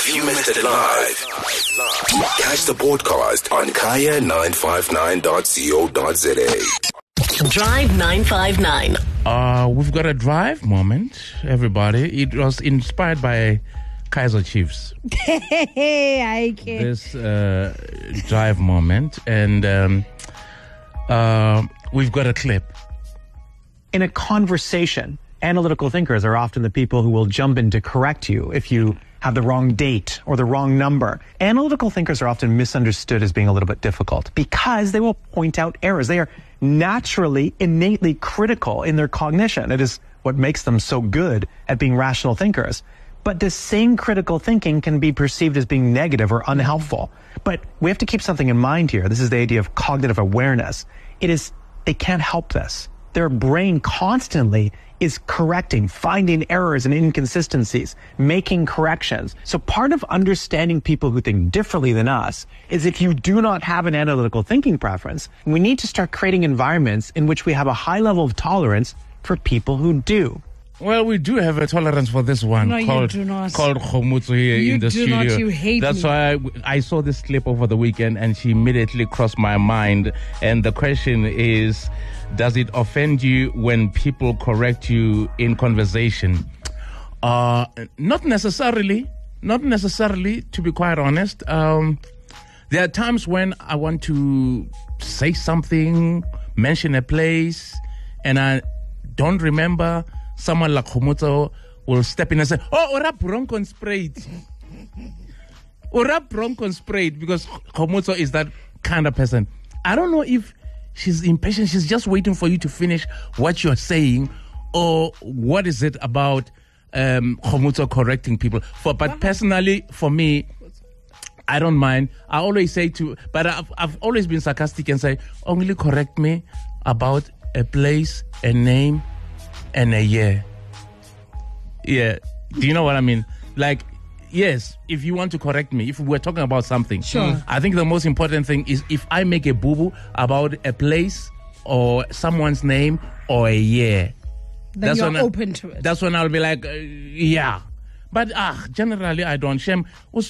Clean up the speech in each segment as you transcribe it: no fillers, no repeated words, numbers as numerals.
If you missed it live, catch the podcast on kaya959.co.za. Drive 959. We've got a drive moment, everybody. It was inspired by Kaizer Chiefs. This drive moment, and we've got a clip. In a conversation, analytical thinkers are often the people who will jump in to correct you if you have the wrong date or the wrong number. Analytical thinkers are often misunderstood as being a little bit difficult because they will point out errors. They are naturally, innately critical in their cognition. It is what makes them so good at being rational thinkers. But the same critical thinking can be perceived as being negative or unhelpful. But we have to keep something in mind here. This is the idea of cognitive awareness. They can't help this. Their brain constantly is correcting, finding errors and inconsistencies, making corrections. So part of understanding people who think differently than us is if you do not have an analytical thinking preference, we need to start creating environments in which we have a high level of tolerance for people who do. Well, we do have a tolerance for this one called Khomotso here in the studio. You hate That's me. why I saw this clip over the weekend and she immediately crossed my mind. And the question is, does it offend you when people correct you in conversation? Not necessarily, to be quite honest. There are times when I want to say something, mention a place, and I don't remember. Someone like Khomotso will step in and say, "Oh, ora bronco sprayed." Ora bronco sprayed, because Khomotso is that kind of person. I don't know if she's impatient, she's just waiting for you to finish what you're saying, or what is it about Khomotso correcting people. But personally, for me, I don't mind. I always say but I've always been sarcastic and say, only correct me about a place, a name, and a year. Yeah. Do you know what I mean? Like, yes, if you want to correct me, if we're talking about something, sure. I think the most important thing is if I make a boo-boo about a place or someone's name or a year, then you're open to it. That's when I'll be like, yeah. But generally I don't. Shem,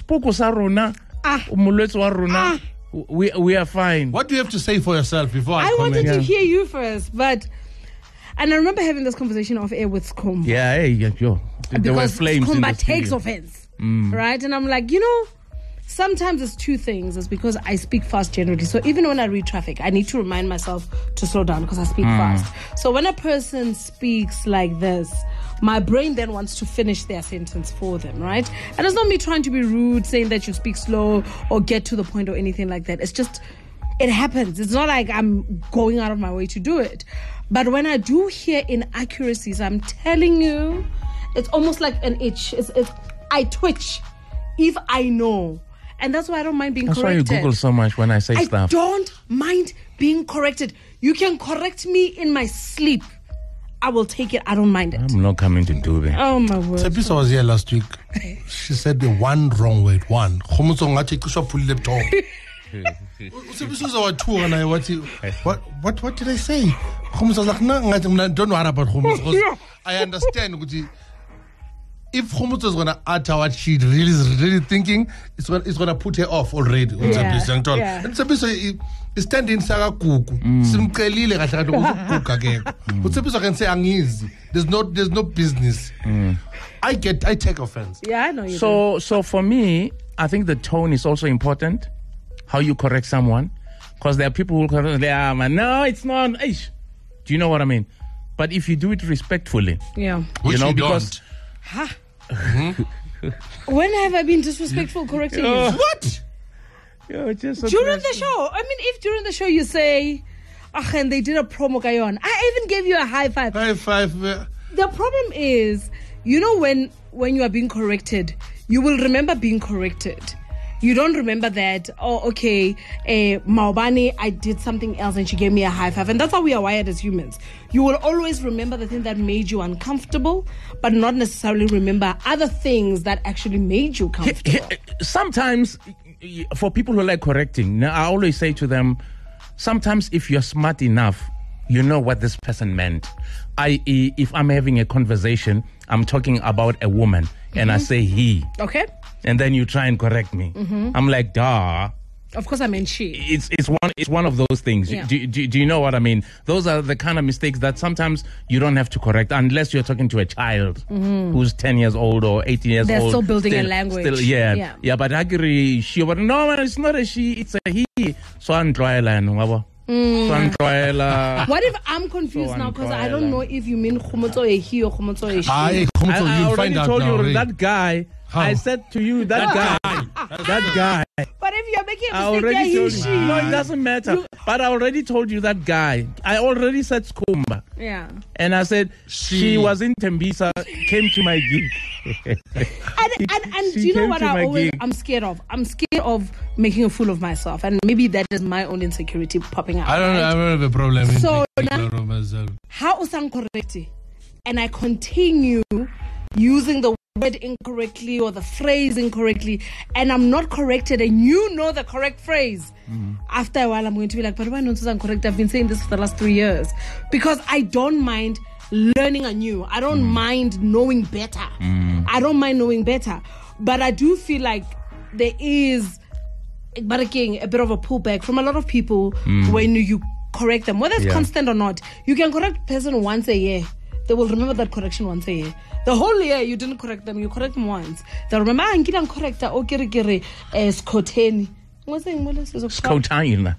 we are fine. What do you have to say for yourself before I comment? wanted to hear you first, and I remember having this conversation off air with Skumba. Yeah, there were flames in the Skumba takes studio. offense, right? And I'm like, sometimes it's two things. It's because I speak fast generally. So even when I read traffic, I need to remind myself to slow down because I speak fast. So when a person speaks like this, my brain then wants to finish their sentence for them, right? And it's not me trying to be rude, saying that you speak slow or get to the point or anything like that. It's just, it happens. It's not like I'm going out of my way to do it. But when I do hear inaccuracies, I'm telling you, it's almost like an itch. I twitch if I know. And that's why I don't mind being corrected. That's why you Google so much when I say stuff. I don't mind being corrected. You can correct me in my sleep. I will take it. I don't mind it. I'm not coming to do that. Oh, my word. Tepisa was here last week. She said the one wrong word. One. Khomotso ngathi ciswa phuli laptop. What did I say? Khomotso was like, no, don't worry about Khomotso. I understand. If Khomotso is gonna utter what she really is really thinking, it's gonna put her off already. And Tepisa is standing Saga Kuku. Simkelile kahle kahle ukuguga ke. Tepisa can say angizi. There's no business. I take offense. Yeah, I know you. So for me, I think the tone is also important. How you correct someone, because there are people who correct. No, it's not. Eish. Do you know what I mean? But if you do it respectfully, yeah, Which you because when have I been disrespectful correcting you? What? You're just During the show. I mean, if during the show you say, and they did a promo kayon, I even gave you a high five. High five. The problem is, when you are being corrected, you will remember being corrected. You don't remember that, Maobani, I did something else and she gave me a high five. And that's how we are wired as humans. You will always remember the thing that made you uncomfortable, but not necessarily remember other things that actually made you comfortable. Sometimes, for people who like correcting, I always say to them, sometimes if you're smart enough, you know what this person meant. I.e., if I'm having a conversation, I'm talking about a woman. and I say he, Okay. and then you try and correct me. I'm like, duh. Of course, I meant she. It's one of those things. Yeah. Do you know what I mean? Those are the kind of mistakes that sometimes you don't have to correct unless you're talking to a child who's 10 years old or 18 years They're old. still building a language. Yeah. But Agri, she, but no, it's not a she, it's a he. So What if I'm confused So now because I untrial. don't know if you mean Khomotso a he or Khomotso a she? I I you'll find already out told now. you Ray. that guy. How? I said to you that guy. That guy. But if you're making I a mistake, yeah, already he, told she. you. No, it doesn't matter. But I already told you that guy. I already said Skumba. Yeah. And I said she was in Tembisa, came to my gig. And do She you know came what to my gig. I'm scared of? I'm scared of making a fool of myself. And maybe that is my own insecurity popping out. I don't have a problem. in So taking now- care of myself. How usang correct and I continue using the word incorrectly or the phrase incorrectly, and I'm not corrected, and you know the correct phrase. After a while, I'm going to be like, but why not I'm correct? I've been saying this for the last 3 years. Because I don't mind learning anew. I don't mind knowing better. I don't mind knowing better. But I do feel like there is a bit of a pullback from a lot of people when you correct them, whether it's constant or not. You can correct a person once a year. They will remember that correction once a year. The whole year you didn't correct them, you correct them once. They'll remember, I'm correct Skoteni. What's the name? Skotaina.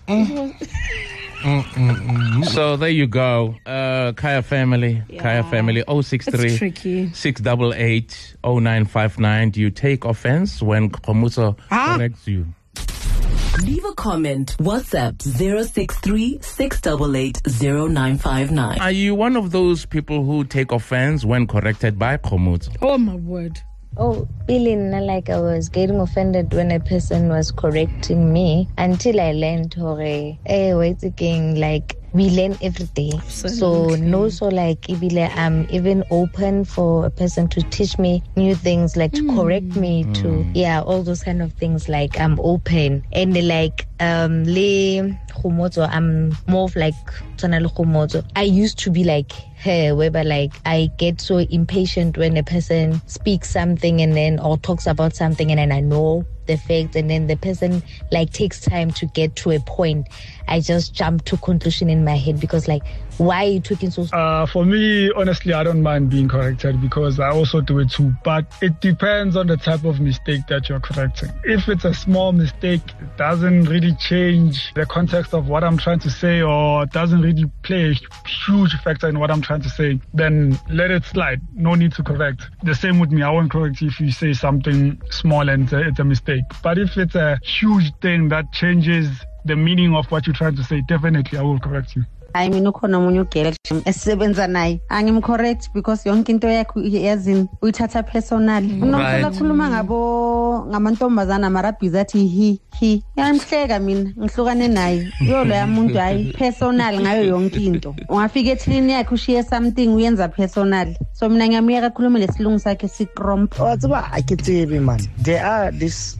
So there you go. Kaya family. Kaya family. It's 063 tricky. 688 0959. Do you take offense when Khomotso corrects you? Leave a comment. WhatsApp 063 688 0959. Are you one of those people who take offense when corrected by Khomotso? Oh my word. Oh, feeling like I was getting offended when a person was correcting me until I learned, wait again, like we learn every day. So no, so like I'm even open for a person to teach me new things, like to correct me, to all those kind of things. Like I'm open and like le Khomotso, I'm more of like Tsanale Khomotso. I used to be like her, whereby like I get so impatient when a person speaks something and then or talks about something and then I know the facts and then the person like takes time to get to a point. I just jump to conclusion in my head because like, why are you talking so? For me, honestly, I don't mind being corrected because I also do it too. But it depends on the type of mistake that you're correcting. If it's a small mistake, it doesn't really change the context of what I'm trying to say or doesn't really play a huge factor in what I'm trying to say, then let it slide. No need to correct. The same with me. I won't correct you if you say something small and it's a mistake. But if it's a huge thing that changes the meaning of what you're trying to say, definitely I will correct you. I mean, ukhona omunye ugele esisebenza naye angimcorrect because yonke into yakho yazini uyithatha personal. Unomthola khuluma ngamantombazana mara bizathi he yamhleka mina ngihlukane naye yo lo yamuntu hayi personal ngayo yonke into. Ungafika ethini yakhe ushiye something uyenza personal. So mina ngiyamiyeka khuluma lesilungu sakhe sikromp. Watsiba akitsebe man. There are this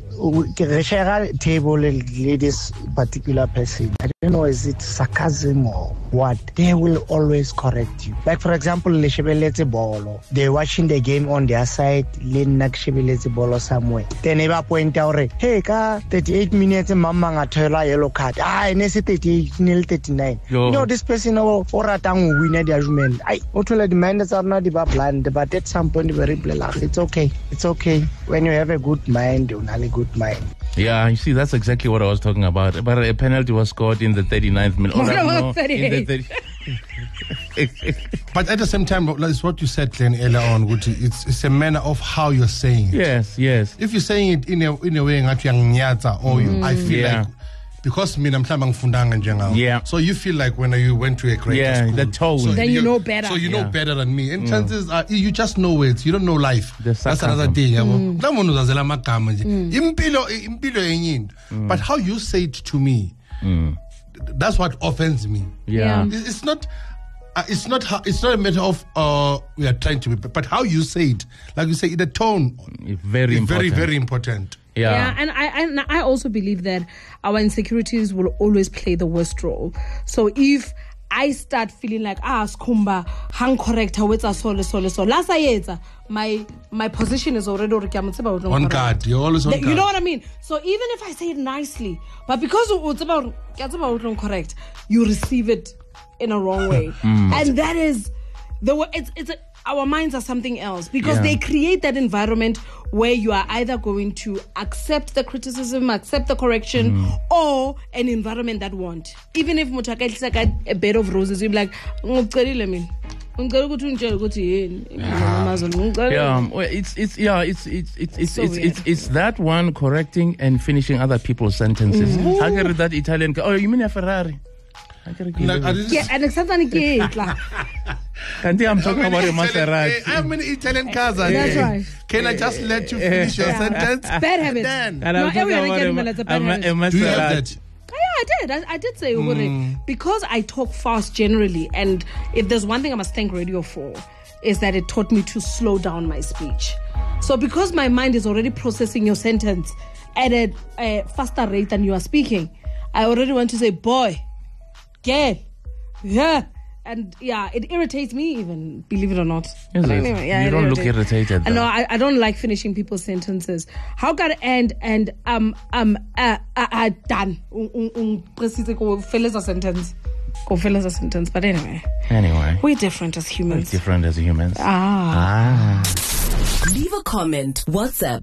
table this particular person. I don't know, is it sarcasm or what? They will always correct you. Like for example, they're watching the game on their side, somewhere. They never point out, hey, 38 minutes, mama ngatola yellow card. I 38, 39. You know, this person or ratang win the argument. I the minders are not blind, but at some point very black. It's okay. It's okay. When you have a good mind, you have a good mind. Yeah, you see, that's exactly what I was talking about. But a penalty was scored in the 39th minute. But at the same time, it's what you said, Glenn, earlier on. It's a manner of how you're saying it. Yes. If you're saying it in a way, I feel like because so you feel like when you went to a greater school, the tone. So then you know better. So you know better than me. And chances are you just know words. You don't know life. That's another thing. But how you say it to me, that's what offends me. Yeah. It's not a matter of we are trying to be, but how you say it, like you say, the tone is very important. Yeah, and I also believe that our insecurities will always play the worst role. So if I start feeling like Skumba hang correct so lasa yetsa my position is already on guard. You're always on guard. You know what I mean? So even if I say it nicely, but because it's about correct, you receive it in a wrong way. And that is the way our minds are something else, because they create that environment where you are either going to accept the criticism, accept the correction, or an environment that won't. Even if Mutaka a bed of roses, you'll be like, it's that one correcting and finishing other people's sentences. I get that Italian. Oh, you mean a Ferrari? Yeah, and except I'm talking about a Maserati. I'm in Italian cars. That's right. Can I just let you finish your sentence? Bad habit. Then. And I'm talking about a Maserati. Do you have that? Yeah, I did say because I talk fast generally, and if there's one thing I must thank radio for, is that it taught me to slow down my speech. So because my mind is already processing your sentence at a faster rate than you are speaking, I already want to say boy, girl, yeah. And it irritates me even, believe it or not. Anyway, you don't look irritated. No, I don't like finishing people's sentences. How can and done. Fill a sentence. Go fill a sentence. But anyway, we're different as humans. Leave a comment. WhatsApp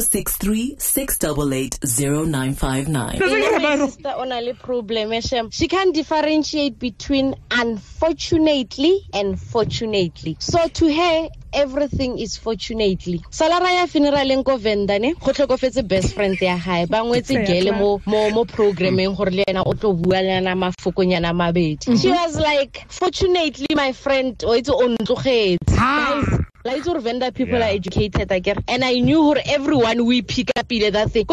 063-688-0959. My sister only problem. She can differentiate between unfortunately and fortunately. So to her, everything is fortunately. Salaraya funeral en Govenda ne go tlhokofetse best friend ya hae ba ngwetse gele mo programming gore le ena o tlo bua le na mafokonyana mabedi. She was like, fortunately my friend o itse o ntlogetse. Like Venda people are educated again, and I knew everyone we pick up in that thing.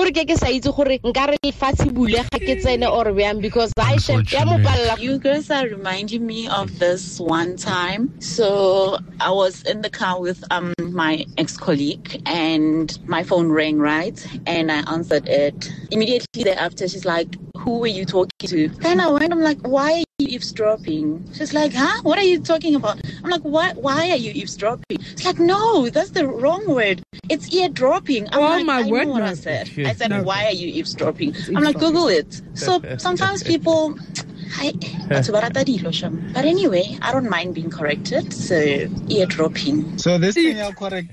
Because you guys are reminding me of this one time. So I was in the car with my ex-colleague, and my phone rang, right? And I answered it. Immediately thereafter, she's like, who were you talking to? And I went, I'm like, why are you eavesdropping? She's like, huh? What are you talking about? I'm like, why are you eavesdropping? It's like, no, that's the wrong word. It's eardropping. I know what I said. I said, why are you eavesdropping? I'm like, Google it. So sometimes people... But anyway, I don't mind being corrected. So eardropping. So this thing I'll correct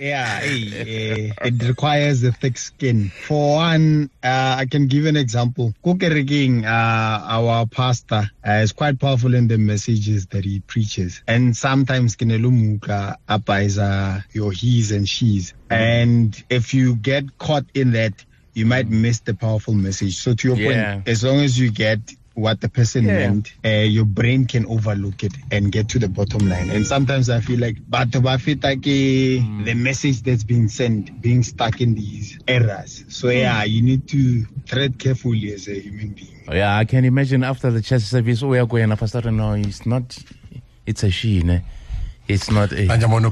it requires a thick skin. For one, I can give an example. Our pastor is quite powerful in the messages that he preaches, and sometimes kinelumuka is your he's and she's, and if you get caught in that, you might miss the powerful message. So to your point, as long as you get what the person meant, your brain can overlook it and get to the bottom line. And sometimes I feel like the message that's being sent, being stuck in these errors. So you need to tread carefully as a human being. I can imagine after the church service, we are going to no, it's a she, ne? It's not a...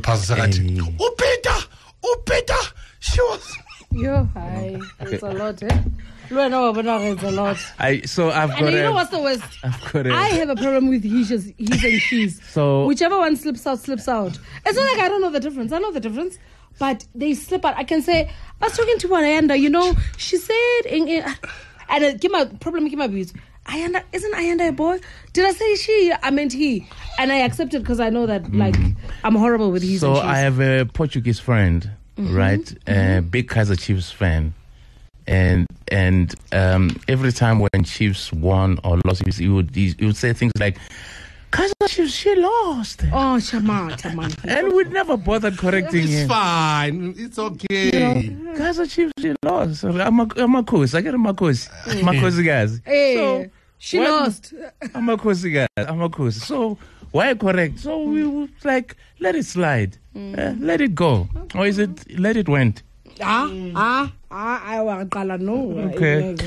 Peter, she was... Hi. It's a lot, eh? It's a lot. So I've got. And you know what's the worst? I have a problem with he's and she's. So whichever one slips out. It's not like I don't know the difference. I know the difference, but they slip out. I can say I was talking to Ayanda. She said, and Ayanda, isn't Ayanda a boy? Did I say she? I meant he, and I accepted because I know that I'm horrible with he's and she's. So I have a Portuguese friend, right? Big Kaiser Chiefs fan. And every time when Chiefs won or lost, he would say things like, Kaiser Chiefs, she lost. Oh, Shaman. And we'd never bothered correcting him. It's fine. It's okay. Kaiser Chiefs, she lost. I'm a course. I get a Makosi. Makosi guys. Hey, so, she lost. I'm a Makosi guys. I'm a course. So why correct? So we would like, let it slide. Let it go. Or is it, let it went? I want to know. Okay.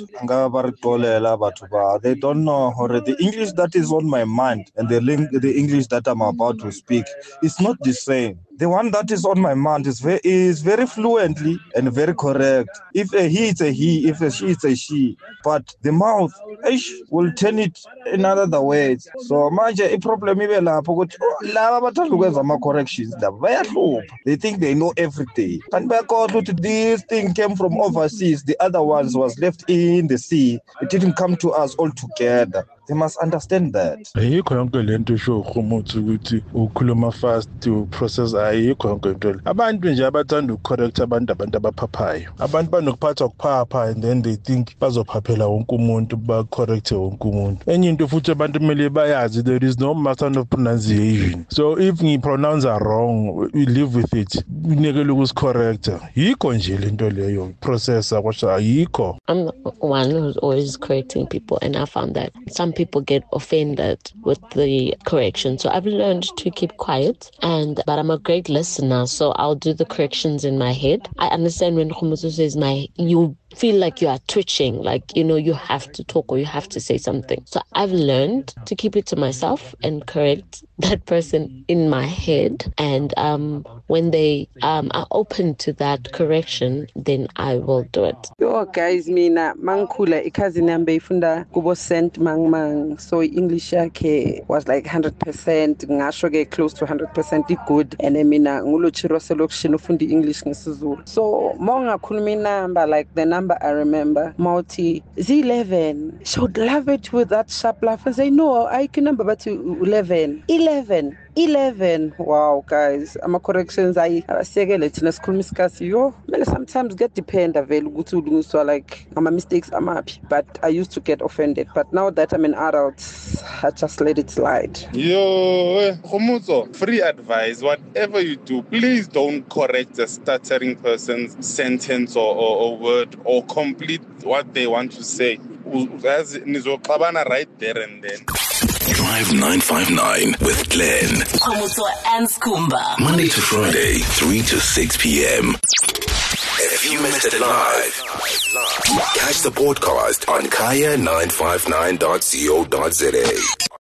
They don't know already. The English that is on my mind and the English that I'm about to speak is not the same. The one that is on my mind is very fluently and very correct. If a he, it's a he. If a she, it's a she. But the mouth will turn it in other ways. So manje a problem even corrections. They think they know everything. And because this thing came from overseas, the other ones was left in the sea. It didn't come to us all together. They must understand that. Ayikho yonke lento esho umuntu ukuthi ukhuluma fast to process ayikho yonke into. Abantu nje abathanda ukucorrect abantu abaphaphayo. Abantu banokuphatha ukuphapha and then they think bazophaphela wonke umuntu ba-correct wonke umuntu. Enye into futhi abantu kumele bayazi there is no matter of pronunciation. So if ngipronounce wrong, we live with it. Unekele ukusicorrecta. Yikho nje lento leyo processor kwasha ayikho. I'm the one who's always correcting people, and I found that some people get offended with the correction. So I've learned to keep quiet, but I'm a great listener, so I'll do the corrections in my head. I understand when Khumuzo says you feel like you are twitching, like, you have to talk or you have to say something. So I've learned to keep it to myself and correct that person in my head. And when they are open to that correction, then I will do it. Yo guys, mina mangkhula ikazi nambe ifunda kubo St. Mang. So English yakhe was like 100%, ngasho ke close to 100% good. And mina nguluchiro selection ufundi English ngesizulu. So monga khuluma inamba, like the number I remember, Mauti is 11. She would love it with that sharp laugh and say, no, I can number but 11. 11. Wow, guys. I'm corrections. I say let's school miscast you. Sometimes get depend so like my mistakes I'm happy. But I used to get offended. But now that I'm an adult, I just let it slide. Yo, Khumuzo, free advice. Whatever you do, please don't correct a stuttering person's sentence or word or complete what they want to say. Right there and then. Drive 959 with Glenn. Khumuzo and Skumba. Monday to Friday, 3 to 6 p.m. If you missed it live, catch the podcast on kaya959.co.za.